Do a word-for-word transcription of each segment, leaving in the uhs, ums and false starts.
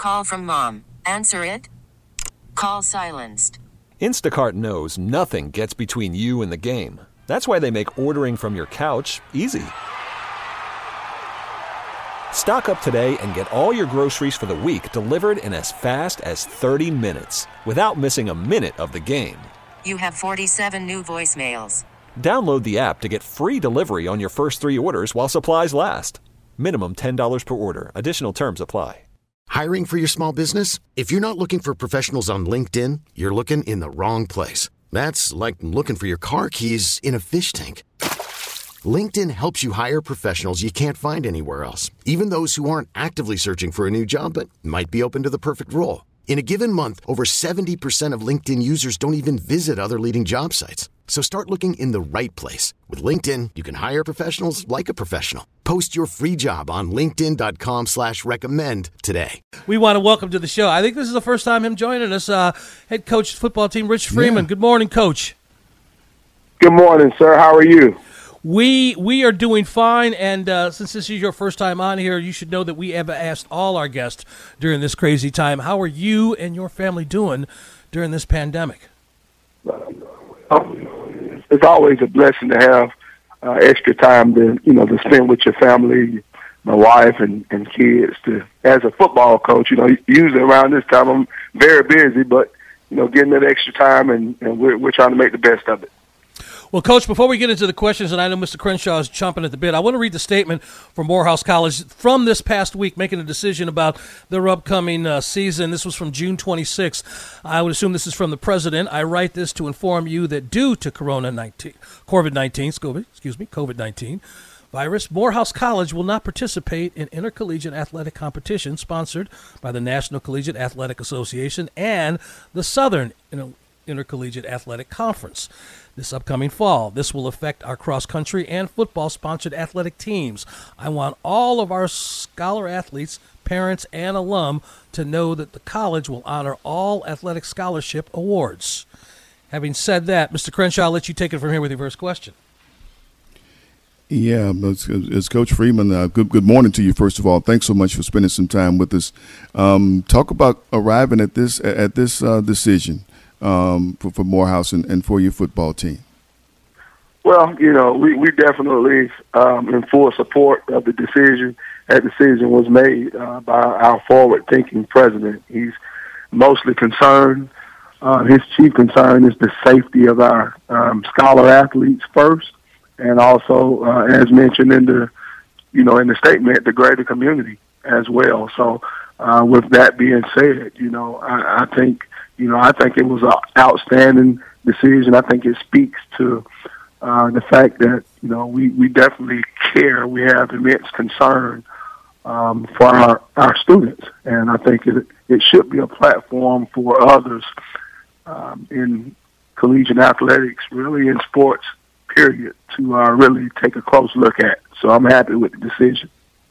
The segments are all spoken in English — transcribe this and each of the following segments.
Call from mom. Answer it. Call silenced. Instacart knows nothing gets between you and the game. That's why they make ordering from your couch easy. Stock up today and get all your groceries for the week delivered in as fast as thirty minutes without missing a minute of the game. You have forty-seven new voicemails. Download the app to get free delivery on your first three orders while supplies last. Minimum ten dollars per order. Additional terms apply. Hiring for your small business? If you're not looking for professionals on LinkedIn, you're looking in the wrong place. That's like looking for your car keys in a fish tank. LinkedIn helps you hire professionals you can't find anywhere else, even those who aren't actively searching for a new job but might be open to the perfect role. In a given month, over seventy percent of LinkedIn users don't even visit other leading job sites. So start looking in the right place. With LinkedIn, you can hire professionals like a professional. Post your free job on linkedin.com slash recommend today. We want to welcome to the show. I think this is the first time him joining us, uh, head coach of the football team, Rich Freeman. Yeah. Good morning, Coach. Good morning, sir. How are you? We we are doing fine, and uh, since this is your first time on here, you should know that we have asked all our guests during this crazy time, how are you and your family doing during this pandemic? It's always a blessing to have uh, extra time to, you know, to spend with your family, my wife and, and kids. To, as a football coach, you know, usually around this time I'm very busy, but, you know, getting that extra time, and, and we're, we're trying to make the best of it. Well, Coach, before we get into the questions, and I know Mister Crenshaw is chomping at the bit, I want to read the statement from Morehouse College from this past week, making a decision about their upcoming uh, season. This was from June twenty-sixth. I would assume this is from the president. I write this to inform you that due to Corona nineteen, COVID nineteen, excuse me, COVID nineteen virus, Morehouse College will not participate in intercollegiate athletic competition sponsored by the National Collegiate Athletic Association and the Southern Intercollegiate Athletic Conference this upcoming fall. This will affect our cross-country and football-sponsored athletic teams. I want all of our scholar athletes, parents, and alum to know that the college will honor all athletic scholarship awards. Having said that, Mister Crenshaw, I'll let you take it from here with your first question. Yeah, it's, it's Coach Freeman. Uh, good good morning to you, first of all. Thanks so much for spending some time with us. Um, talk about arriving at this at this uh, decision. Um, for, for Morehouse and, and for your football team? Well, you know, we, we definitely um, in full support of the decision. That decision was made uh, by our forward-thinking president. He's mostly concerned. Uh, his chief concern is the safety of our um, scholar athletes first, and also, uh, as mentioned in the, you know, in the statement, the greater community as well. So, uh, with that being said, you know, I, I think. You know, I think it was an outstanding decision. I think it speaks to uh, the fact that, you know, we, we definitely care. We have immense concern um, for our, our students. And I think it, it should be a platform for others um, in collegiate athletics, really in sports, period, to uh, really take a close look at. So I'm happy with the decision.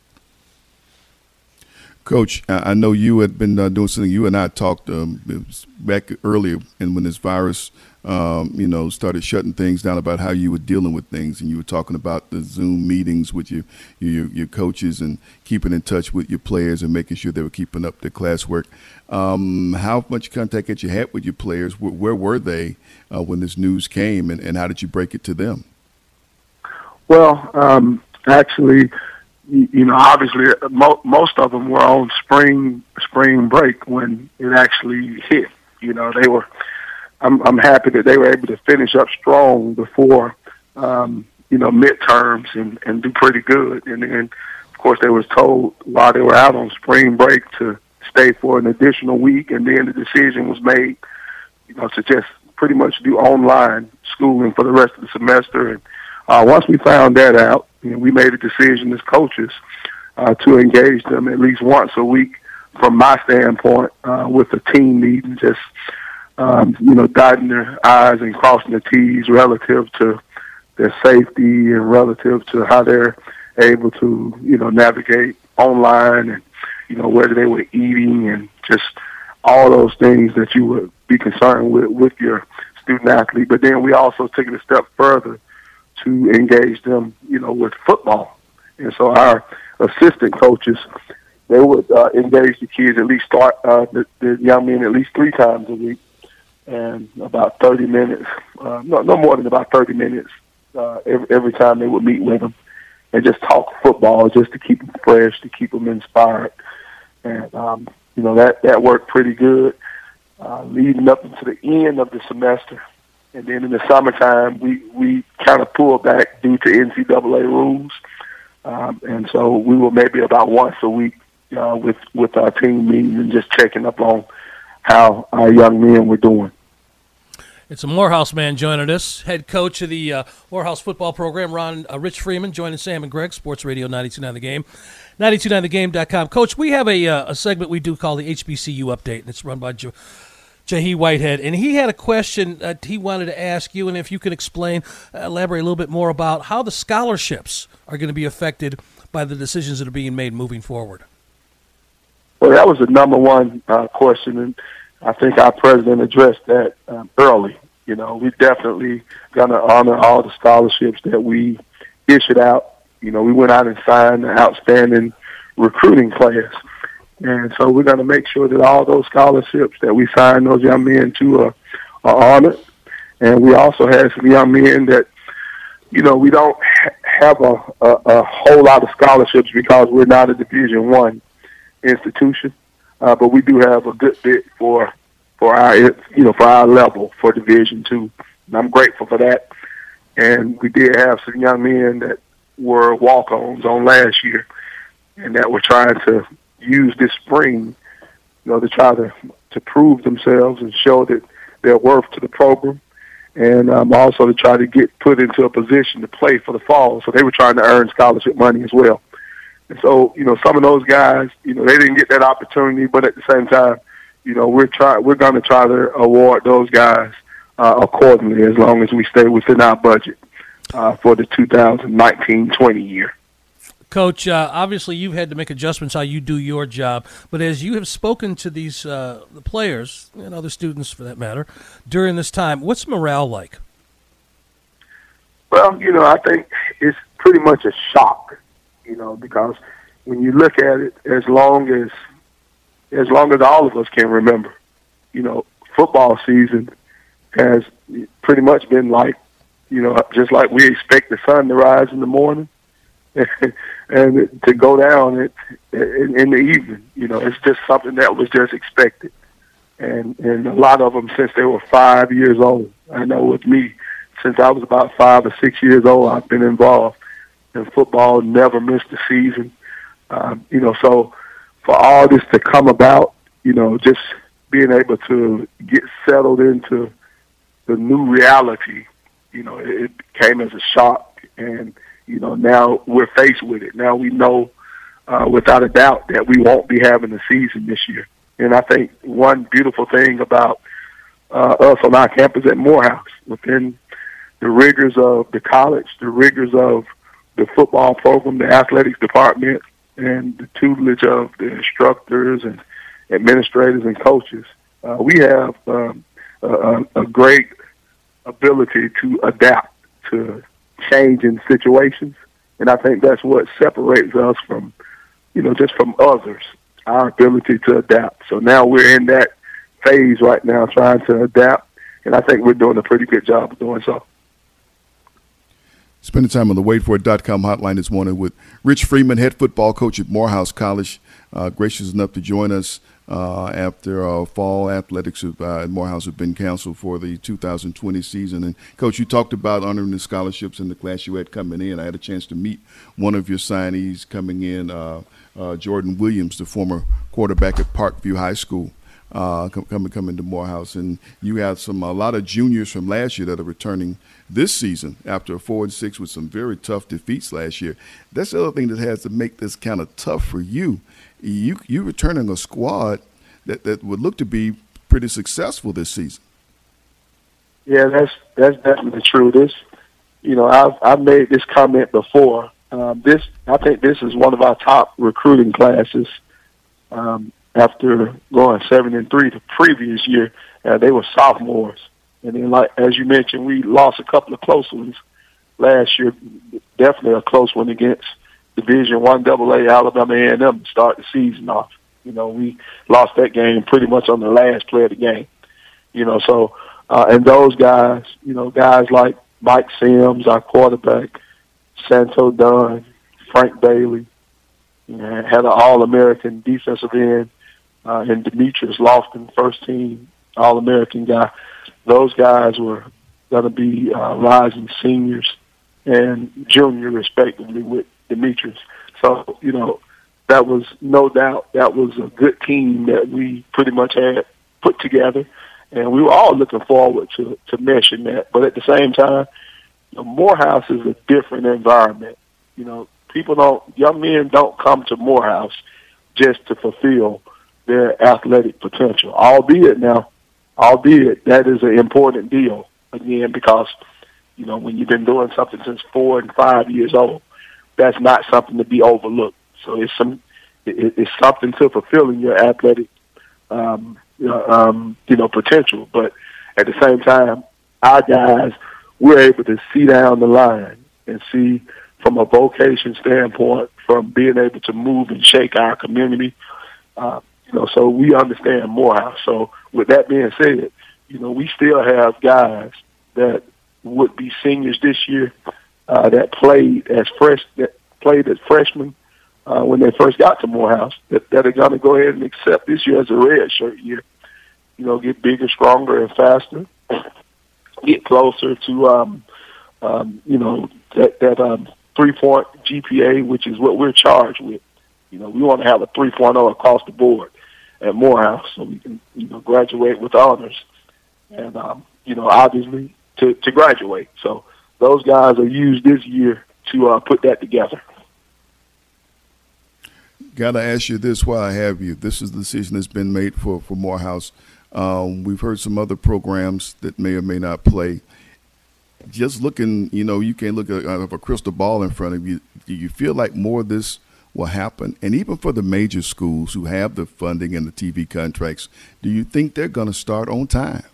Coach, I know you had been uh, doing something. You and I talked um, it was back earlier, and when this virus, um, you know, started shutting things down, about how you were dealing with things, and you were talking about the Zoom meetings with your your, your coaches and keeping in touch with your players and making sure they were keeping up their classwork. Um, how much contact had you had with your players? Where, where were they uh, when this news came, and, and how did you break it to them? Well, um, actually. You know, obviously, mo- most of them were on spring spring break when it actually hit. You know, they were. I'm, I'm happy that they were able to finish up strong before, um, you know, midterms and, and do pretty good. And then, of course, they was told while they were out on spring break to stay for an additional week. And then the decision was made, you know, to just pretty much do online schooling for the rest of the semester. And uh, once we found that out, you know, we made a decision as coaches uh, to engage them at least once a week from my standpoint uh, with a team meeting, just, um, you know, dotting their I's and crossing the T's relative to their safety and relative to how they're able to, you know, navigate online and, you know, whether they were eating and just all those things that you would be concerned with with your student athlete. But then we also took it a step further to engage them, you know, with football. And so our assistant coaches, they would uh, engage the kids at least start uh, the, the young men at least three times a week, and about thirty minutes, uh, no, no more than about thirty minutes uh, every, every time they would meet with them, and just talk football, just to keep them fresh, to keep them inspired, and um, you know that that worked pretty good, uh, leading up into the end of the semester. And then in the summertime, we, we kind of pulled back due to N C double A rules. Um, and so we were maybe about once a week uh, with, with our team meeting and just checking up on how our young men were doing. It's a Morehouse man joining us, head coach of the uh, Morehouse football program, Ron uh, Rich Freeman, joining Sam and Greg, Sports Radio ninety-two point nine The Game, ninety-two point nine the game dot com. Coach, we have a, uh, a segment we do called the H B C U Update, and it's run by Joe. Jahi Whitehead, and he had a question uh, he wanted to ask you, and if you can explain, uh, elaborate a little bit more about how the scholarships are going to be affected by the decisions that are being made moving forward. Well, that was the number one uh, question, and I think our president addressed that um, early. You know, we definitely going to honor all the scholarships that we issued out. You know, we went out and signed an outstanding recruiting class. And so we're going to make sure that all those scholarships that we sign those young men to are, are honored. And we also have some young men that, you know, we don't ha- have a, a, a whole lot of scholarships because we're not a Division One institution, uh, but we do have a good bit for for our you know for our level for Division Two. And I'm grateful for that. And we did have some young men that were walk-ons on last year, and that were trying to use this spring, you know, to try to, to prove themselves and show that they're worth to the program, and um, also to try to get put into a position to play for the fall. So they were trying to earn scholarship money as well. And so, you know, some of those guys, you know, they didn't get that opportunity, but at the same time, you know, we're try we're going to try to award those guys uh, accordingly as long as we stay within our budget uh, for the two thousand nineteen twenty year. Coach, uh, obviously you've had to make adjustments how you do your job, but as you have spoken to these uh, the players and other students for that matter during this time, what's morale like? Well, you know, I think it's pretty much a shock, you know, because when you look at it, as long as as long as all of us can remember, you know, football season has pretty much been like, you know, just like we expect the sun to rise in the morning and to go down it, in, in the evening. You know, it's just something that was just expected. And and a lot of them since they were five years old. I know with me, since I was about five or six years old, I've been involved in football, never missed a season. Um, you know, so for all this to come about, you know, just being able to get settled into the new reality, you know, it, it came as a shock. And you know, now we're faced with it. Now we know uh, without a doubt that we won't be having a season this year. And I think one beautiful thing about uh, us on our campus at Morehouse, within the rigors of the college, the rigors of the football program, the athletics department, and the tutelage of the instructors and administrators and coaches, uh, we have um, a, a great ability to adapt to changing situations, and I think that's what separates us from, you know, just from others, our ability to adapt. So now we're in that phase right now trying to adapt, and I think we're doing a pretty good job of doing so. Spending time on the wait for it dot com hotline this morning with Rich Freeman, head football coach at Morehouse College, uh, gracious enough to join us uh, after uh, fall athletics uh, at Morehouse have been canceled for the two thousand twenty season. And, Coach, you talked about honoring the scholarships in the class you had coming in. I had a chance to meet one of your signees coming in, uh, uh, Jordan Williams, the former quarterback at Parkview High School. Uh, coming coming to Morehouse, and you have some a lot of juniors from last year that are returning this season after a four and six with some very tough defeats last year. That's the other thing that has to make this kind of tough for you. You you returning a squad that, that would look to be pretty successful this season. Yeah, that's that's definitely true. This, you know, I've I've made this comment before. Um, this I think this is one of our top recruiting classes. Um, After going seven and three the previous year, uh, they were sophomores, and then, like as you mentioned, we lost a couple of close ones last year. Definitely a close one against Division One Double A Alabama A and M to start the season off. You know, we lost that game pretty much on the last play of the game. You know, so uh, and those guys, you know, guys like Mike Sims, our quarterback, Santo Dunn, Frank Bailey, you know, had an All-American defensive end, uh, and Demetrius Lofton, first team All-American guy. Those guys were going to be uh, rising seniors and junior, respectively, with Demetrius. So, you know, that was no doubt that was a good team that we pretty much had put together, and we were all looking forward to, to meshing that. But at the same time, you know, Morehouse is a different environment. You know, people don't, young men don't come to Morehouse just to fulfill their athletic potential, albeit now, albeit that is an important deal, again, because, you know, when you've been doing something since four and five years old, that's not something to be overlooked. So it's some, it, it's something to fulfilling your athletic, um, um, you know, potential. But at the same time, our guys, we're able to see down the line and see from a vocation standpoint, from being able to move and shake our community. Uh, you know, so we understand Morehouse. So with that being said, you know, we still have guys that would be seniors this year uh, that played as fresh that played as freshmen uh, when they first got to Morehouse that, that are going to go ahead and accept this year as a red shirt year. You know, get bigger, stronger, and faster. Get closer to, um, um, you know, that, that um, three-point G P A, which is what we're charged with. You know, we want to have a three point oh across the board at Morehouse so we can, you know, graduate with honors. And, um, you know, obviously to, to graduate. So those guys are used this year to uh, put that together. Got to ask you this while I have you. This is the decision that's been made for, for Morehouse. Um, we've heard some other programs that may or may not play. Just looking, you know, you can't look at a crystal ball in front of you. Do you feel like more of this will happen? And even for the major schools who have the funding and the T V contracts, do you think they're going to start on time?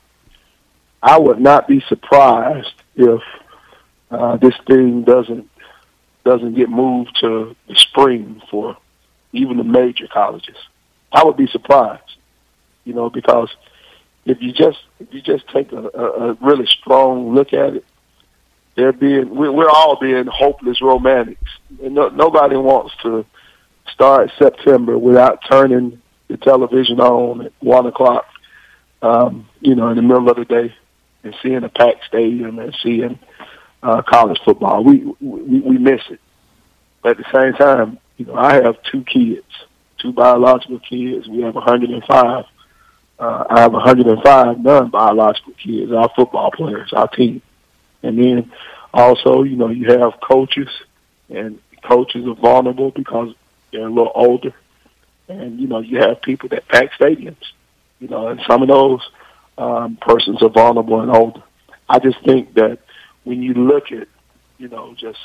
I would not be surprised if uh, this thing doesn't doesn't get moved to the spring for even the major colleges. I would be surprised. You know, because if you just if you just take a, a, a really strong look at it, they're being we're, we're all being hopeless romantics. And no, nobody wants to start September without turning the television on at one o'clock, um, you know, in the middle of the day, and seeing a packed stadium and seeing uh, college football. We, we we miss it. But at the same time, you know, I have two kids, two biological kids. We have one hundred five. Uh, I have one hundred five non-biological kids, our football players, our team. And then also, you know, you have coaches, and coaches are vulnerable because they're a little older. And, you know, you have people that pack stadiums, you know, and some of those um, persons are vulnerable and older. I just think that when you look at, you know, just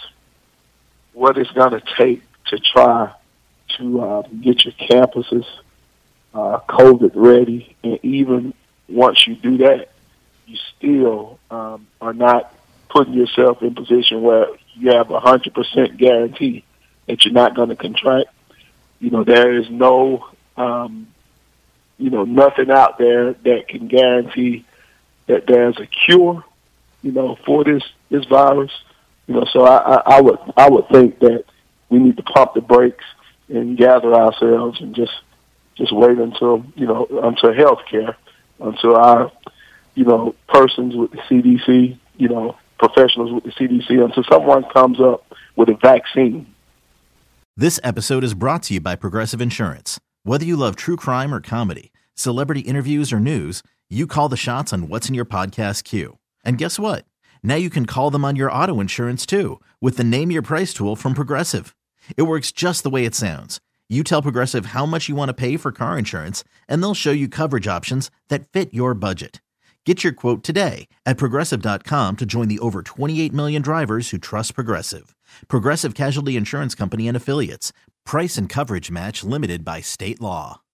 what it's going to take to try to uh, get your campuses Uh, COVID ready, and even once you do that, you still um, are not putting yourself in position where you have a hundred percent guarantee that you're not going to contract. You know, there is no, um, you know, nothing out there that can guarantee that there's a cure, you know, for this this virus. You know, so I, I, I would I would think that we need to pump the brakes and gather ourselves and just. Just wait until, you know, until healthcare, until our, you know, persons with the C D C, you know, professionals with the C D C, until someone comes up with a vaccine. This episode is brought to you by Progressive Insurance. Whether you love true crime or comedy, celebrity interviews or news, you call the shots on what's in your podcast queue. And guess what? Now you can call them on your auto insurance too, with the Name Your Price tool from Progressive. It works just the way it sounds. You tell Progressive how much you want to pay for car insurance, and they'll show you coverage options that fit your budget. Get your quote today at Progressive dot com to join the over twenty-eight million drivers who trust Progressive. Progressive Casualty Insurance Company and Affiliates. Price and coverage match limited by state law.